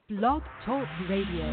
Blog Talk Radio.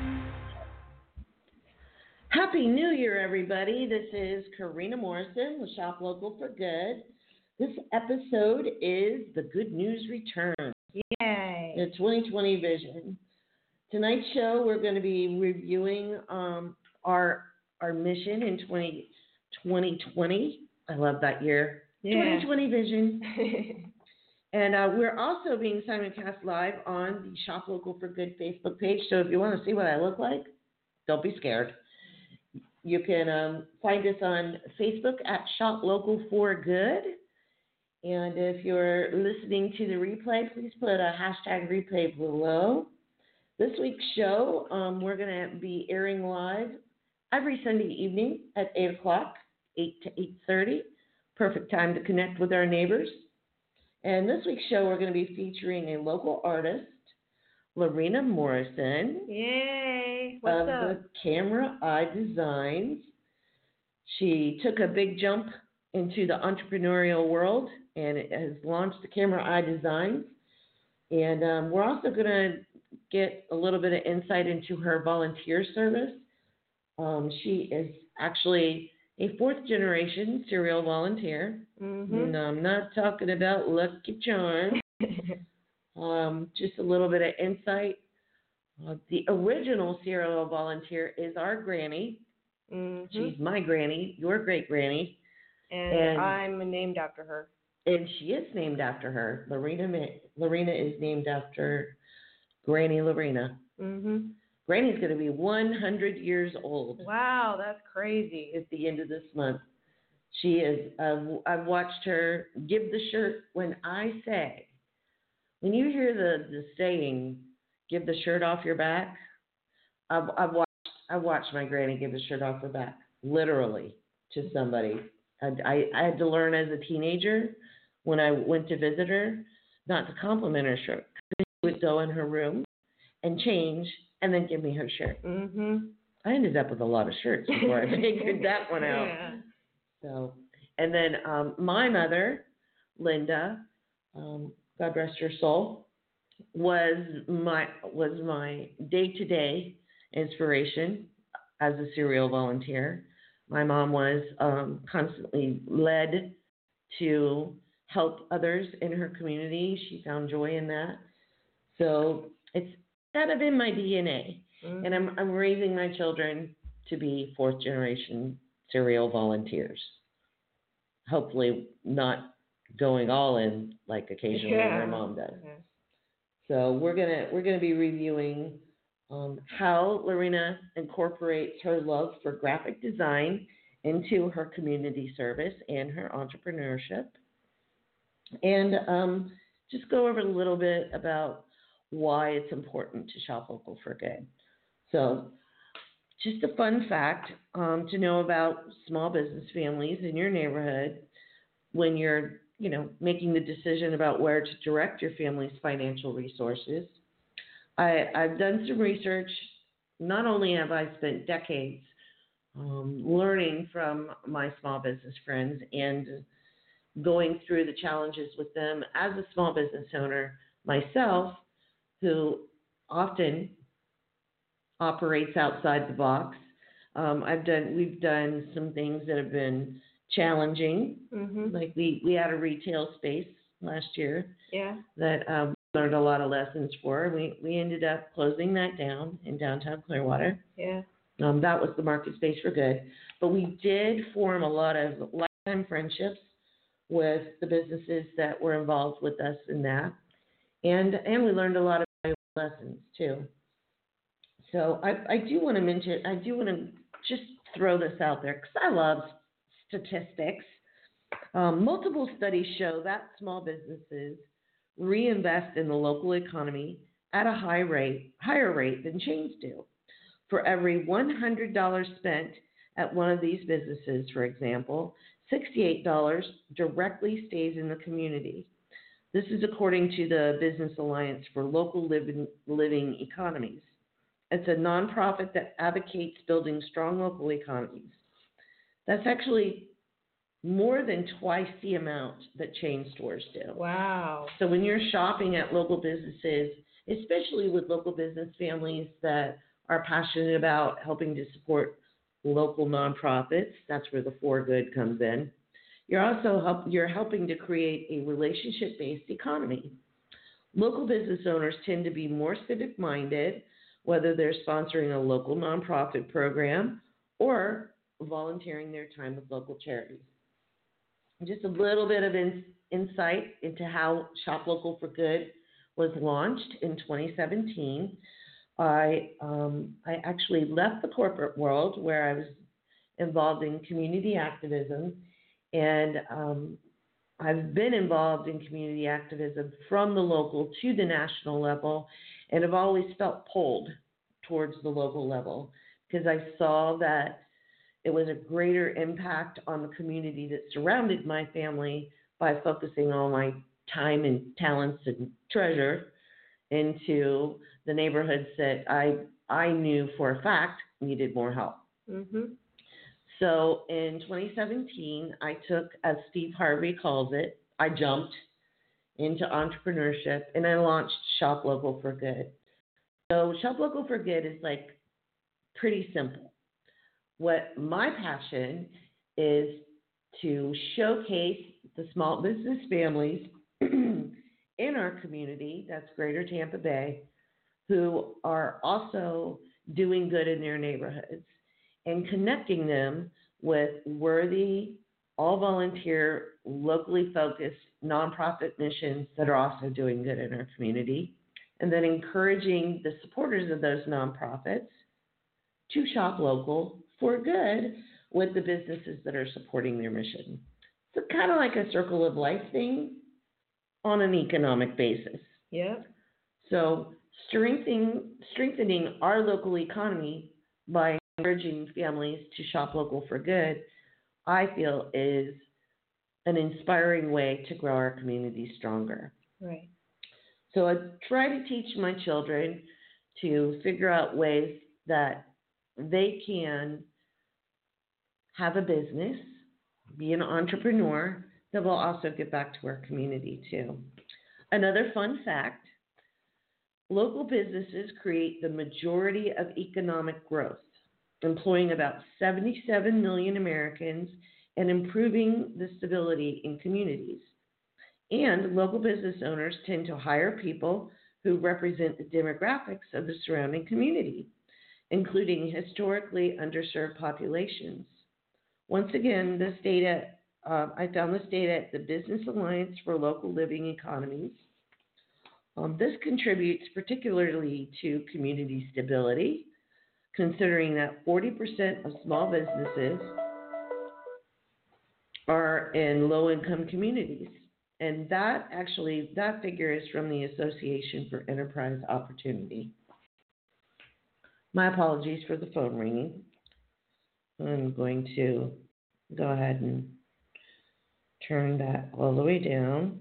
Happy New Year, everybody. This is Karina Morrison with Shop Local for Good. This episode is The Good News Return. Yay! The 2020 Vision. Tonight's show, we're going to be reviewing our mission in 2020. I love that year. Yeah. 2020 Vision. And we're also being simulcast live on the Shop Local for Good Facebook page. So if you want to see what I look like, don't be scared. You can find us on Facebook at Shop Local for Good. And if you're listening to the replay, please put a hashtag replay below. This week's show, we're going to be airing live every Sunday evening at 8 o'clock, 8 to 8:30. Perfect time to connect with our neighbors. And this week's show, we're going to be featuring a local artist, Lorena Morrison. Yay! What's of up? the Camera Eye Designs. She took a big jump into the entrepreneurial world and it has launched the Camera Eye Designs. And we're also going to get a little bit of insight into her volunteer service. She is actually a fourth-generation serial volunteer. Mm-hmm. And I'm not talking about Lucky Charms. Just a little bit of insight. The original serial volunteer is our granny. Mm-hmm. She's my granny, your great-granny. And I'm named after her. And she is named after her. Lorena is named after Granny Lorena. Mm-hmm. Granny's going to be 100 years old. Wow, that's crazy. At the end of this month. She is, I've watched her give the shirt when you hear the saying, give the shirt off your back, I've watched my granny give the shirt off her back, literally, to somebody. I had to learn as a teenager when I went to visit her not to compliment her shirt. She would go in her room and change and then give me her shirt. Mm-hmm. I ended up with a lot of shirts before I figured that one out. Yeah. So, and then my mother, Linda, God rest her soul, was my day-to-day inspiration as a serial volunteer. My mom was constantly led to help others in her community. She found joy in that. So it's kind of in my DNA. Mm-hmm. And I'm raising my children to be fourth-generation serial volunteers. Hopefully not going all in like occasionally their mom does. Yeah. So we're gonna be reviewing how Lorena incorporates her love for graphic design into her community service and her entrepreneurship, and just go over a little bit about why it's important to shop local for good. So just a fun fact to know about small business families in your neighborhood when you're, making the decision about where to direct your family's financial resources. I've done some research. Not only have I spent decades learning from my small business friends and going through the challenges with them as a small business owner myself, who often operates outside the box. We've done some things that have been challenging. Mm-hmm. Like we had a retail space last year. Yeah. That we learned a lot of lessons for. We ended up closing that down in downtown Clearwater. Yeah. That was the Market Space for Good. But we did form a lot of lifetime friendships with the businesses that were involved with us in that. And we learned a lot of valuable lessons too. So I do want to just throw this out there because I love statistics. Multiple studies show that small businesses reinvest in the local economy at a higher rate than chains do. For every $100 spent at one of these businesses, for example, $68 directly stays in the community. This is according to the Business Alliance for Local Living Economies. It's a nonprofit that advocates building strong local economies. That's actually more than twice the amount that chain stores do. Wow. So when you're shopping at local businesses, especially with local business families that are passionate about helping to support local nonprofits, that's where the For Good comes in. You're helping to create a relationship-based economy. Local business owners tend to be more civic-minded, whether they're sponsoring a local nonprofit program or volunteering their time with local charities. Just a little bit of insight into how Shop Local for Good was launched in 2017. I actually left the corporate world where I was involved in community activism, and I've been involved in community activism from the local to the national level, and have always felt pulled towards the local level because I saw that it was a greater impact on the community that surrounded my family by focusing all my time and talents and treasure into the neighborhoods that I knew for a fact needed more help. Mhm. So in 2017, I took, as Steve Harvey calls it, I jumped into entrepreneurship and I launched Shop Local for Good. So Shop Local for Good is like pretty simple. What my passion is to showcase the small business families in our community, that's Greater Tampa Bay, who are also doing good in their neighborhoods, and connecting them with worthy, all-volunteer, locally focused nonprofit missions that are also doing good in our community, and then encouraging the supporters of those nonprofits to shop local for good with the businesses that are supporting their mission. So kind of like a circle of life thing on an economic basis. Yep. So strengthening our local economy by encouraging families to shop local for good, I feel is an inspiring way to grow our community stronger. Right. So I try to teach my children to figure out ways that they can have a business, be an entrepreneur that will also give back to our community too. Another fun fact, local businesses create the majority of economic growth, employing about 77 million Americans and improving the stability in communities. And local business owners tend to hire people who represent the demographics of the surrounding community, including historically underserved populations. Once again, this data, I found this data at the Business Alliance for Local Living Economies. This contributes particularly to community stability, considering that 40% of small businesses are in low-income communities. And that figure is from the Association for Enterprise Opportunity. My apologies for the phone ringing. I'm going to go ahead and turn that all the way down.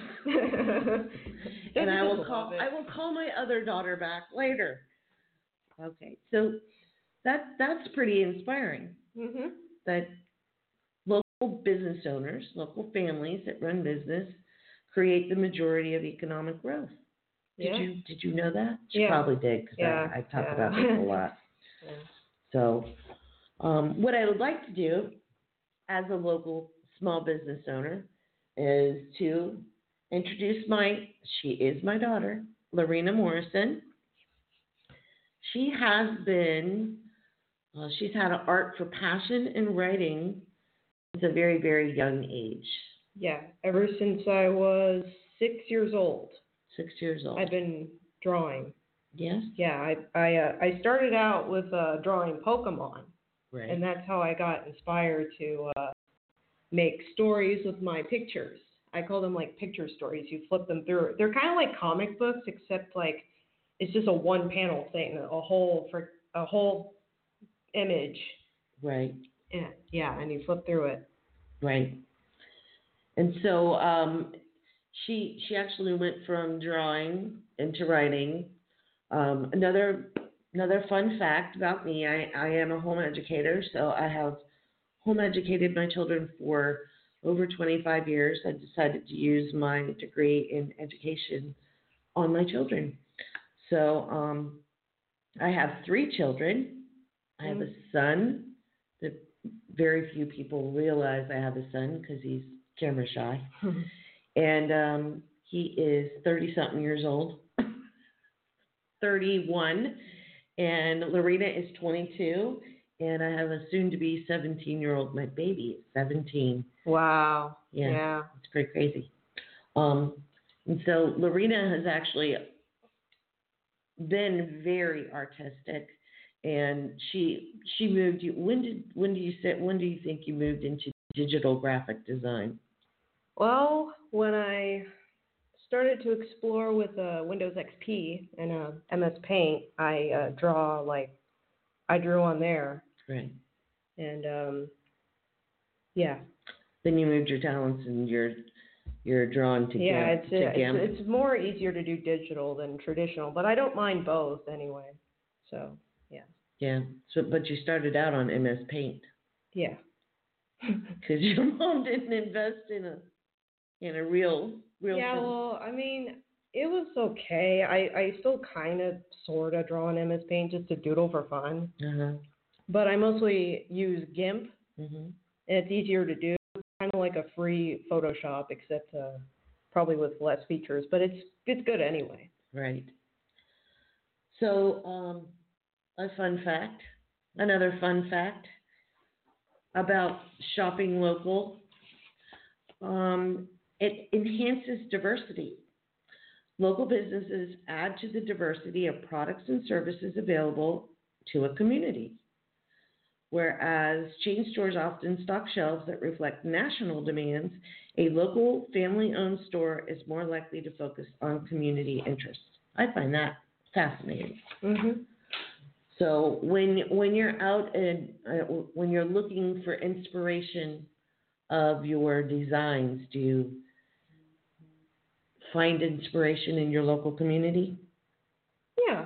And I will call my other daughter back later. Okay, so that's pretty inspiring. Mhm. That local business owners, local families that run business, create the majority of economic growth. Yeah. Did you know that? You Yeah. probably did, because I talk about this a lot. Yeah. So what I would like to do as a local small business owner is to introduce she is my daughter, Lorena Morrison. She has been, she's had an art for passion and writing since a very, very young age. Yeah. Ever since I was 6 years old, 6 years old. I've been drawing. Yes? Yeah. I started out with drawing Pokemon, Right. and that's how I got inspired to make stories with my pictures. I call them like picture stories. You flip them through. They're kind of like comic books, except like it's just a one panel thing, a whole image. Right. Yeah, and you flip through it. Right. And so she actually went from drawing into writing. Another fun fact about me, I am a home educator, so I have home educated my children for over 25 years, I decided to use my degree in education on my children. So I have 3 children. I have a son that very few people realize I have a son because he's camera shy. And he is 30-something years old, 31, and Lorena is 22, and I have a soon-to-be 17-year-old. My baby is 17. Wow. Yeah. It's pretty crazy. And so Lorena has actually been very artistic, and she moved. When do you think you moved into digital graphic design? Well, when I started to explore with Windows XP and MS Paint, I drew on there. Right. And yeah. Then you moved your talents and you're drawn to GIMP. It's more easier to do digital than traditional, but I don't mind both anyway. So yeah. Yeah. So, but you started out on MS Paint. Yeah. Because your mom didn't invest in a real. Yeah. thing. Well, I mean, it was okay. I still kind of sort of draw in MS Paint just to doodle for fun. Uh-huh. But I mostly use GIMP. Mm-hmm. And it's easier to do. Kind of like a free Photoshop, except probably with less features, but it's good anyway. Right. So, another fun fact about shopping local, it enhances diversity. Local businesses add to the diversity of products and services available to a community. Whereas chain stores often stock shelves that reflect national demands, a local family-owned store is more likely to focus on community interests. I find that fascinating. Mm-hmm. So when you're out and when you're looking for inspiration of your designs, do you find inspiration in your local community? Yeah.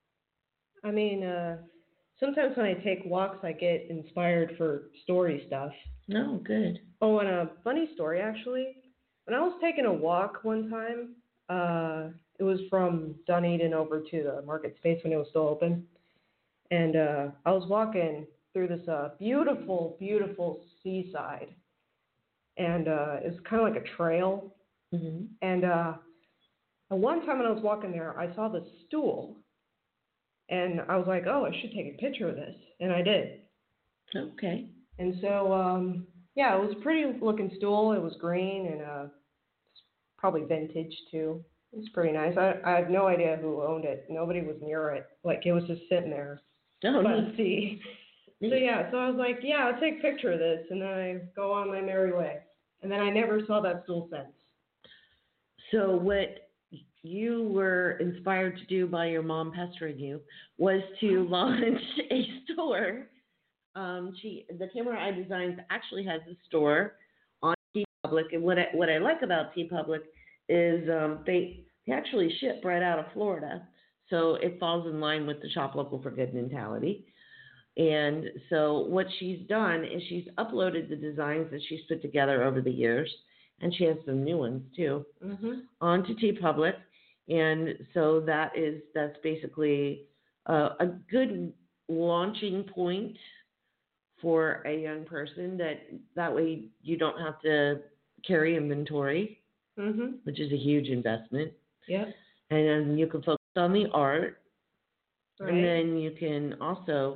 I mean, sometimes when I take walks, I get inspired for story stuff. No, good. Oh, and a funny story, actually. When I was taking a walk one time, it was from Dunedin over to the Market Space when it was still open. And I was walking through this beautiful, beautiful seaside. And it was kind of like a trail. Mm-hmm. And one time when I was walking there, I saw this stool. And I was like, oh, I should take a picture of this. And I did. Okay. And so, yeah, it was a pretty looking stool. It was green and it's probably vintage too. It was pretty nice. I have no idea who owned it. Nobody was near it. Like, it was just sitting there. Oh, By the sea. So, yeah, so I was like, yeah, I'll take a picture of this. And then I go on my merry way. And then I never saw that stool since. So what you were inspired to do by your mom pestering you was to launch a store. The Camera Eye Designs actually has a store on TeePublic, and what I like about TeePublic is they actually ship right out of Florida, so it falls in line with the shop local for good mentality. And so what she's done is she's uploaded the designs that she's put together over the years, and she has some new ones too, onto TeePublic. And so that's basically a good launching point for a young person. That way you don't have to carry inventory, which is a huge investment. Yep. And then you can focus on the art, Right. and then you can also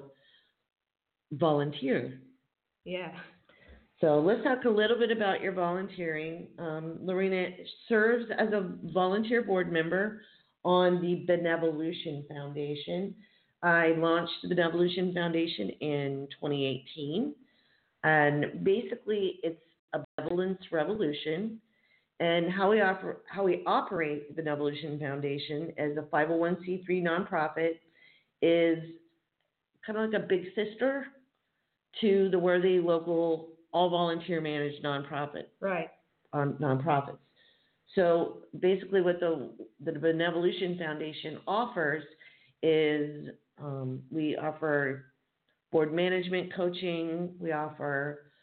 volunteer. Yeah. So let's talk a little bit about your volunteering. Lorena serves as a volunteer board member on the Benevolution Foundation. I launched the Benevolution Foundation in 2018, and basically it's a benevolence revolution. And how we operate the Benevolution Foundation as a 501c3 nonprofit is kind of like a big sister to the Worthy local all volunteer managed nonprofits. So basically what the Benevolution Foundation offers is we offer board management coaching, we offer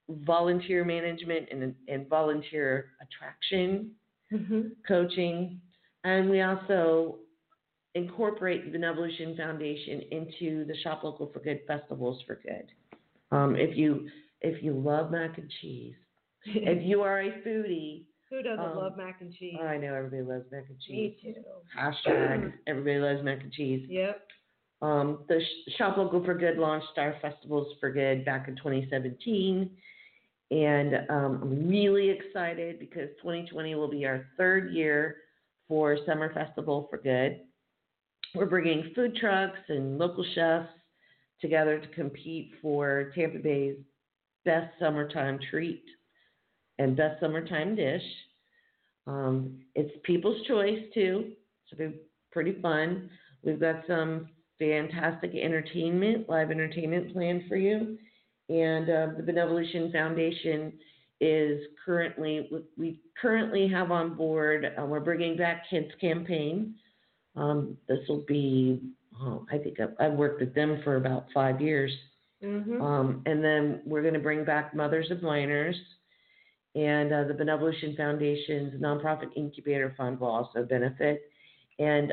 volunteer management and volunteer attraction coaching. And we also incorporate the Benevolution Foundation into the Shop Local for Good Festivals for Good. If you love mac and cheese, if you are a foodie. Who doesn't love mac and cheese? I know everybody loves mac and cheese. Me too. Hashtag everybody loves mac and cheese. Yep. The Shop Local for Good launched our Festivals for Good back in 2017. And I'm really excited because 2020 will be our third year for Summer Festival for Good. We're bringing food trucks and local chefs together to compete for Tampa Bay's best summertime treat and best summertime dish. It's people's choice too, so it'll be pretty fun. We've got some fantastic live entertainment planned for you. And the Benevolution Foundation is we currently have on board, we're bringing back Kids Campaign. This will be, I think I've worked with them for about 5 years. And then we're going to bring back Mothers of Minors, and the Benevolution Foundation's nonprofit incubator fund will also benefit. And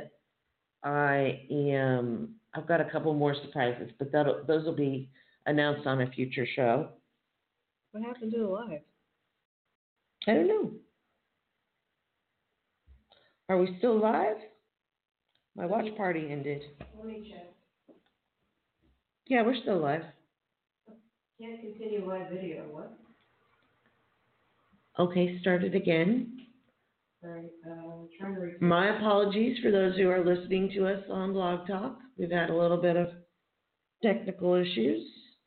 I've got a couple more surprises, but those will be announced on a future show. What happened to the live? I don't know. Are we still live? My watch party ended. Let me check. Yeah, we're still live. Can't continue live video. What? Okay, start it again. All right. Trying to record. My apologies for those who are listening to us on Blog Talk. We've had a little bit of technical issues.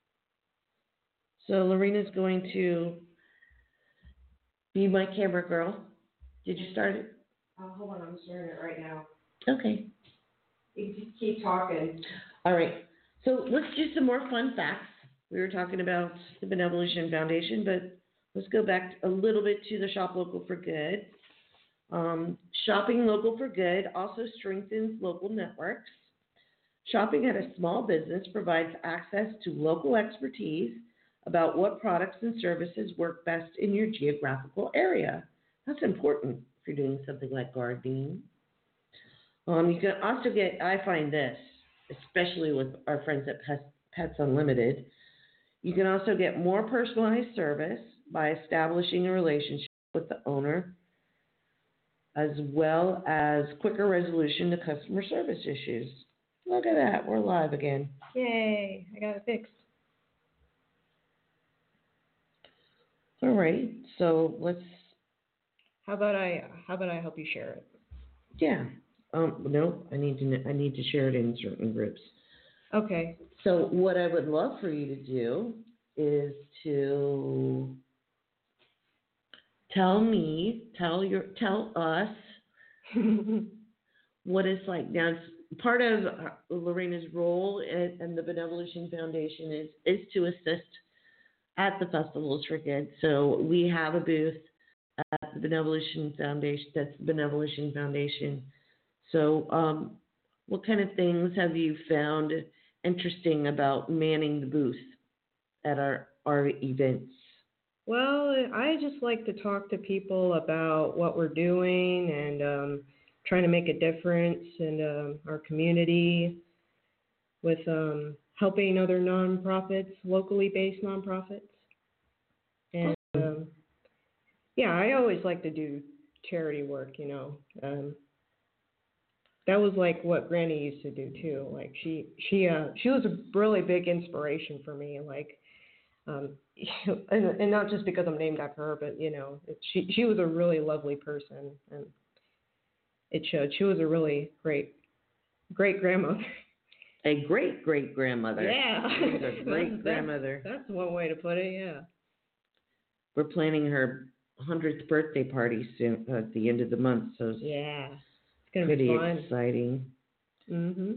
So Lorena's going to be my camera girl. Did you start it? Hold on, I'm starting it right now. Okay. You just keep talking. All right. So let's do some more fun facts. We were talking about the Benevolution Foundation, but let's go back a little bit to the Shop Local for Good. Shopping local for good also strengthens local networks. Shopping at a small business provides access to local expertise about what products and services work best in your geographical area. That's important if you're doing something like gardening. You can also get, I find this, especially with our friends at Pets Unlimited, you can also get more personalized service by establishing a relationship with the owner, as well as quicker resolution to customer service issues. Look at that, we're live again. Yay, I got it fixed. All right, so let's. How about I help you share it? Yeah. No, I need to share it in certain groups. Okay. So what I would love for you to do is to tell us what it's like. Now, part of Lorena's role in the Benevolution Foundation is to assist at the Festivals for Good. So we have a booth at the Benevolution Foundation. That's the Benevolution Foundation. So what kind of things have you found interesting about manning the booth at our events? Well, I just like to talk to people about what we're doing and trying to make a difference in our community with helping other nonprofits, locally based nonprofits. And yeah, I always like to do charity work, you know. That was like what Granny used to do too. Like she was a really big inspiration for me. Like, and not just because I'm named after her, but you know, she was a really lovely person, and it showed. She was a really great grandmother. A great grandmother. Yeah, she was a great grandmother. That's one way to put it. Yeah. We're planning her 100th birthday party soon at the end of the month, so yeah. It's pretty fun. exciting. Mhm.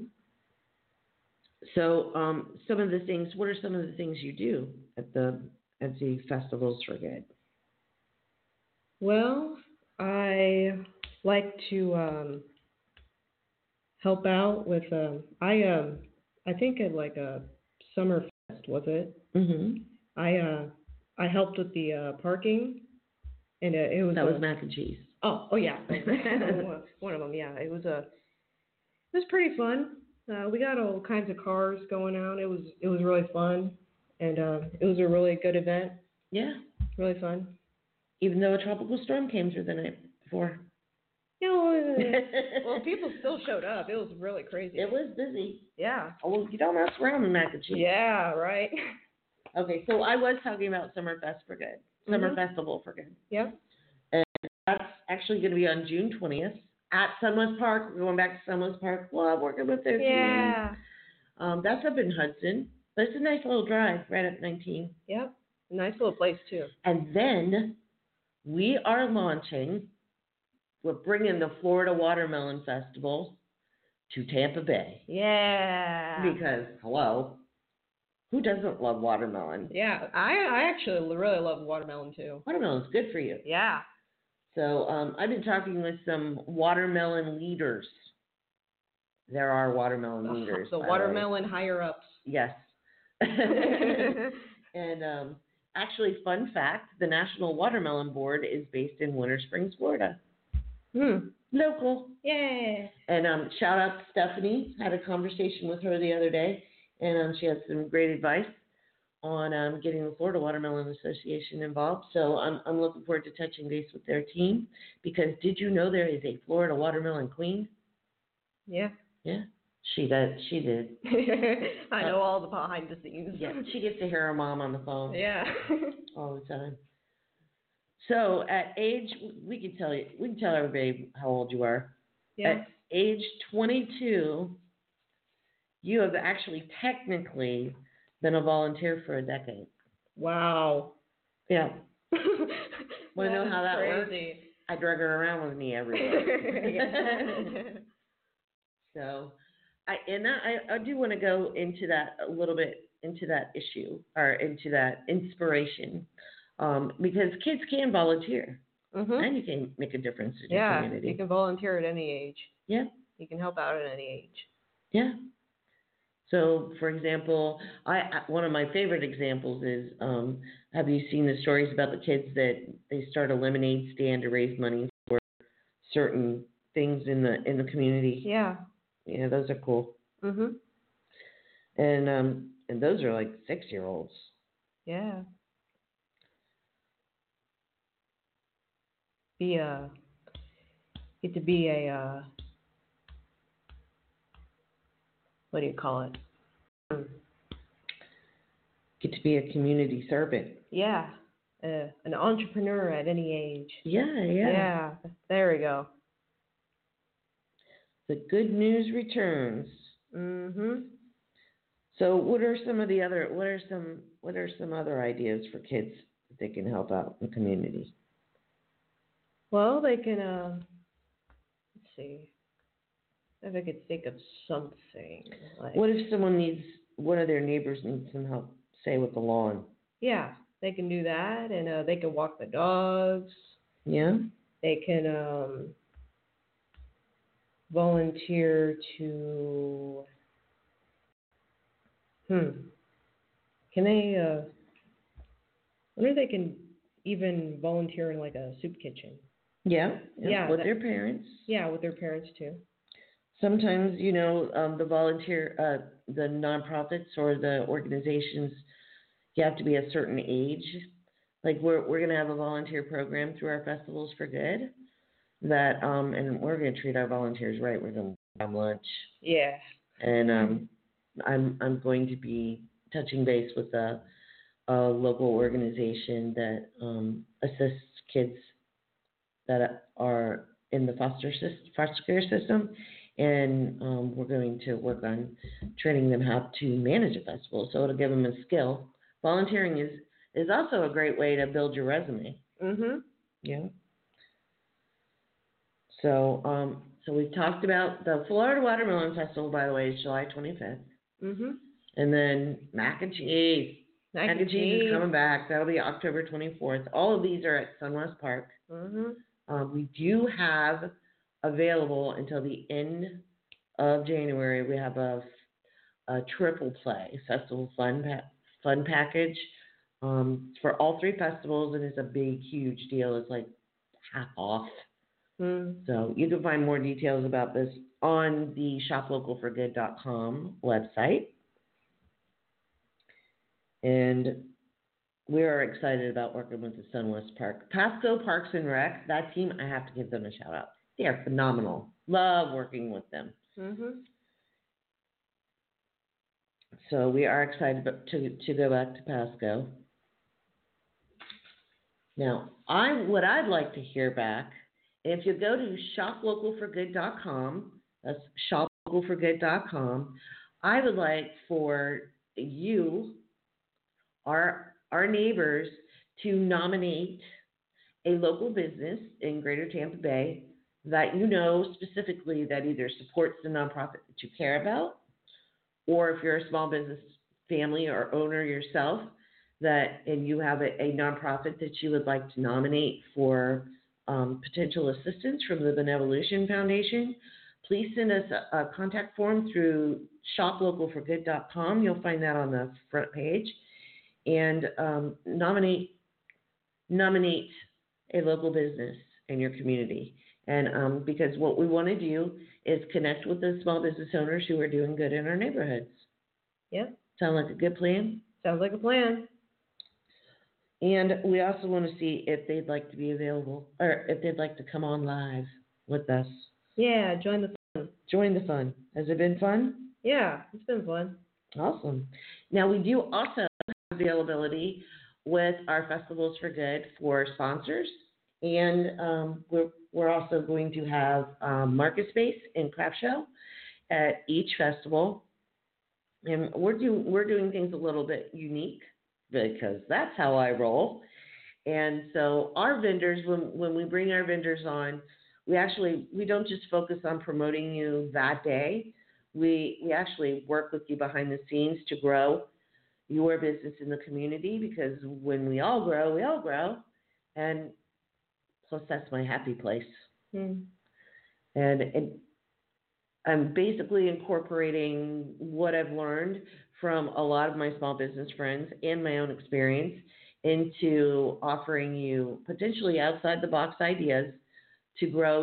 So, some of the things. What are some of the things you do at the Festivals for Good? Well, I like to help out with. I think at like a summer fest, was it? Mhm. I I helped with the parking, and it was That was mac and cheese. Oh yeah, one of them. Yeah, it was pretty fun. We got all kinds of cars going out. It was really fun, and it was a really good event. Yeah. Really fun. Even though a tropical storm came through the night before. Well, people still showed up. It was really crazy. It was busy. Yeah. Oh, well, you don't mess around with mac and cheese. Yeah, right. Okay, so I was talking about Summerfest for Good. Summer Mhm. Festival for Good. Yep. And that's actually going to be on June 20th at Sunwest Park. We're going back to Sunwest Park. Love working with their Yeah. team. That's up in Hudson. But it's a nice little drive right up 19. Yep. Nice little place, too. And then we are launching, we're bringing the Florida Watermelon Festival to Tampa Bay. Yeah. Because, hello, who doesn't love watermelon? Yeah, I actually really love watermelon, too. Watermelon's good for you. Yeah. So I've been talking with some watermelon leaders. There are watermelon leaders. The watermelon higher-ups. Yes. And actually, fun fact, the National Watermelon Board is based in Winter Springs, Florida. Local. Yay. And shout out to Stephanie. Had a conversation with her the other day, and she had some great advice on getting the Florida Watermelon Association involved. So I'm looking forward to touching base with their team, because did you know there is a Florida Watermelon Queen? Yeah. Yeah, she did. I know all the behind the scenes. Yeah, she gets to hear her mom on the phone. Yeah. All the time. So at age, we can tell everybody how old you are. Yeah. At age 22, you have actually technically been a volunteer for a decade. Wow. Yeah. Want to know how that works? Crazy. I drug her around with me everywhere. So, I do want to go into that a little bit, into that issue, or into that inspiration, because kids can volunteer, and you can make a difference in your community. Yeah, you can volunteer at any age. Yeah. You can help out at any age. Yeah. So, for example, one of my favorite examples is, have you seen the stories about the kids that they start a lemonade stand to raise money for certain things in the community? Yeah. Yeah, those are cool. And those are like 6-year-olds. Yeah. Get to be a what do you call it? Get to be a community servant. Yeah. An entrepreneur at any age. Yeah. Yeah. There we go. The good news returns. So what are some other ideas for kids that they can help out in the community? Well, they can let's see. If I could think of something. What if one of their neighbors needs some help, say with the lawn? Yeah, they can do that, and they can walk the dogs. Yeah. They can volunteer to. Can they? I wonder if they can even volunteer in like a soup kitchen. Yeah. With that, their parents. Yeah, with their parents too. Sometimes, the nonprofits or the organizations, you have to be a certain age. Like we're going to have a volunteer program through our Festivals for Good that, and we're going to treat our volunteers right. We're going to have lunch. Yeah. And I'm going to be touching base with a local organization that assists kids that are in the foster care system, and we're going to work on training them how to manage a festival, so it'll give them a skill. Volunteering is also a great way to build your resume. Yeah. So we've talked about the Florida Watermelon Festival, by the way, is July 25th. And then mac and cheese. Mac and cheese is coming back. That'll be October 24th. All of these are at Sunwest Park. We do have available until the end of January. We have a triple play festival fun package for all three festivals, and it's a big, huge deal. It's like half off. So you can find more details about this on the shoplocalforgood.com website. And we are excited about working with the Sunwest Park. Pasco Parks and Rec, that team, I have to give them a shout out. They are phenomenal. Love working with them. So we are excited to go back to Pasco. Now, what I'd like to hear back, if you go to shoplocalforgood.com, that's shoplocalforgood.com, I would like for you, our neighbors, to nominate a local business in Greater Tampa Bay that you know specifically that either supports the nonprofit that you care about, or if you're a small business family or owner yourself, and you have a nonprofit that you would like to nominate for potential assistance from the Benevolution Foundation, please send us a contact form through shoplocalforgood.com. You'll find that on the front page. And nominate a local business in your community. And because what we want to do is connect with the small business owners who are doing good in our neighborhoods. Yep. Sound like a good plan? Sounds like a plan. And we also want to see if they'd like to be available, or if they'd like to come on live with us. Yeah, join the fun. Join the fun. Has it been fun? Yeah, it's been fun. Awesome. Now, we do also have availability with our Festivals for Good for sponsors. And we're also going to have Market Space and Craft Show at each festival. And we're doing things a little bit unique, because that's how I roll. And so our vendors, when we bring our vendors on, we don't just focus on promoting you that day. We actually work with you behind the scenes to grow your business in the community, because when we all grow, we all grow. And plus, that's my happy place. And I'm basically incorporating what I've learned from a lot of my small business friends and my own experience into offering you potentially outside the box ideas to grow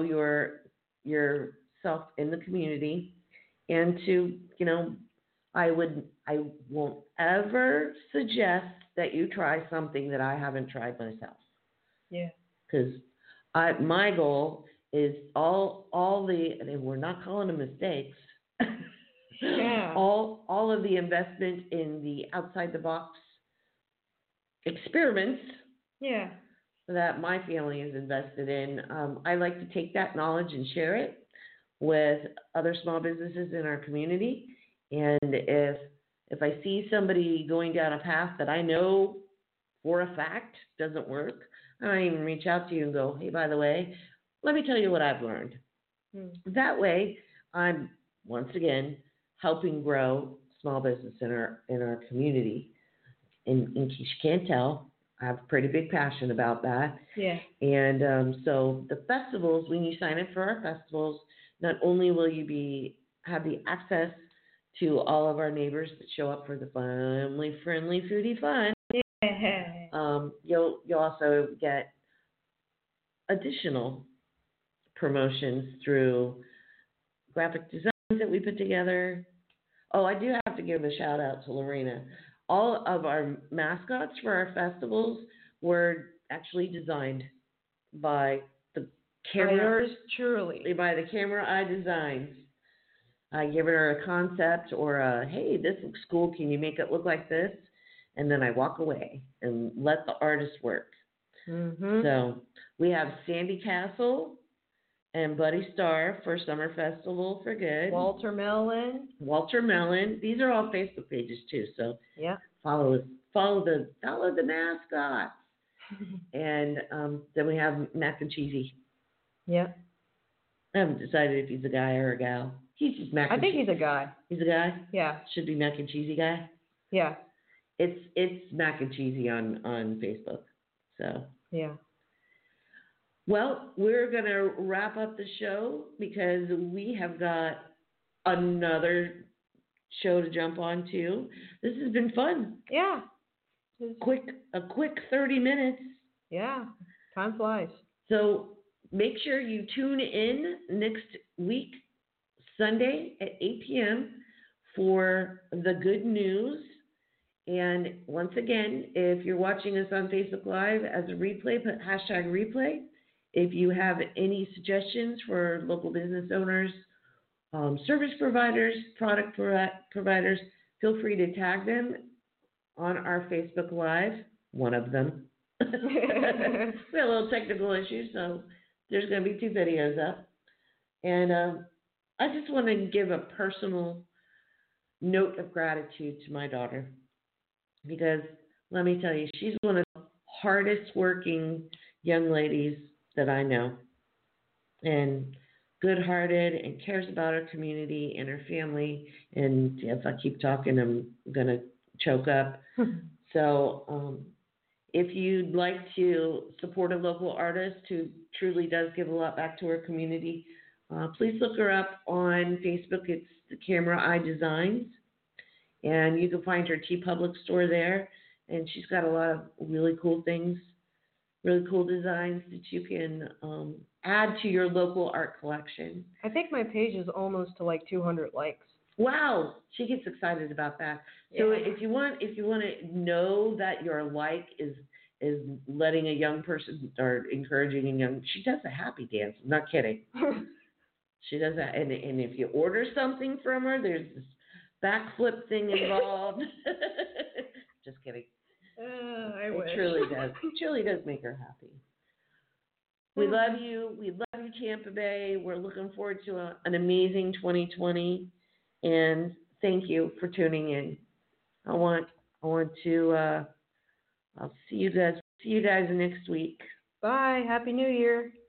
yourself in the community, and to, I won't ever suggest that you try something that I haven't tried myself. Yeah. Because my goal is all the, and we're not calling them mistakes. Yeah. All of the investment in the outside the box experiments. Yeah. That my family is invested in. I like to take that knowledge and share it with other small businesses in our community. And if I see somebody going down a path that I know for a fact doesn't work, I might even reach out to you and go, hey, by the way, let me tell you what I've learned. That way, I'm, once again, helping grow small business in our community. In case you can't tell, I have a pretty big passion about that. Yeah. And so the festivals, when you sign up for our festivals, not only will you have the access to all of our neighbors that show up for the family-friendly foodie fun, you'll also get additional promotions through graphic designs that we put together. Oh, I do have to give a shout out to Lorena. All of our mascots for our festivals were actually designed by the camera. By the camera eye designs. I give her a concept or hey, this looks cool. Can you make it look like this? And then I walk away and let the artist work. So we have Sandy Castle and Buddy Starr for Summer Festival for Good. Walter Mellon. These are all Facebook pages too. So yeah, follow the mascots. And then we have Mac and Cheesy. Yeah. I haven't decided if he's a guy or a gal. He's just Mac. I think he's a guy. He's a guy? Yeah. Should be Mac and Cheesy guy. Yeah. It's Mac and Cheesy on Facebook. So yeah. Well, we're gonna wrap up the show because we have got another show to jump on too. This has been fun. Yeah. a quick 30 minutes. Yeah, time flies. So make sure you tune in next week, Sunday at 8 p.m. for the good news. And once again, if you're watching us on Facebook Live as a replay, put hashtag replay. If you have any suggestions for local business owners, service providers, product providers, feel free to tag them on our Facebook Live, one of them. We had a little technical issue, so there's going to be 2 videos up. And I just want to give a personal note of gratitude to my daughter, because let me tell you, she's one of the hardest working young ladies that I know, and good-hearted, and cares about her community and her family. And if I keep talking, I'm going to choke up. So if you'd like to support a local artist who truly does give a lot back to her community, please look her up on Facebook. It's the Camera Eye Designs, and you can find her TeePublic store there. And she's got a lot of really cool things, really cool designs that you can add to your local art collection. I think my page is almost to like 200 likes. Wow, she gets excited about that. So Yeah. if you want to know that your like is letting a young person or encouraging a young, she does a happy dance. I'm not kidding. She does that, and if you order something from her, there's this backflip thing involved. Just kidding. I It wish. truly does. It truly does make her happy. We love you. We love you, Tampa Bay. We're looking forward to an amazing 2020, and thank you for tuning in. I want to. I'll see you guys. See you guys next week. Bye. Happy New Year.